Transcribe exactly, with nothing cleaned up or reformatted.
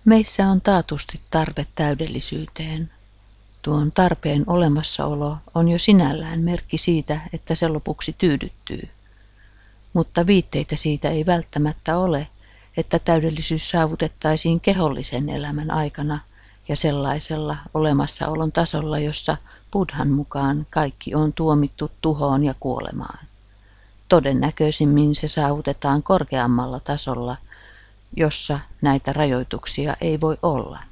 Meissä on taatusti tarve täydellisyyteen. Tuon tarpeen olemassaolo on jo sinällään merkki siitä, että se lopuksi tyydyttyy. Mutta viitteitä siitä ei välttämättä ole, että täydellisyys saavutettaisiin kehollisen elämän aikana ja sellaisella olemassaolon tasolla, jossa Buddhan mukaan kaikki on tuomittu tuhoon ja kuolemaan. Todennäköisimmin se saavutetaan korkeammalla tasolla, jossa näitä rajoituksia ei voi olla.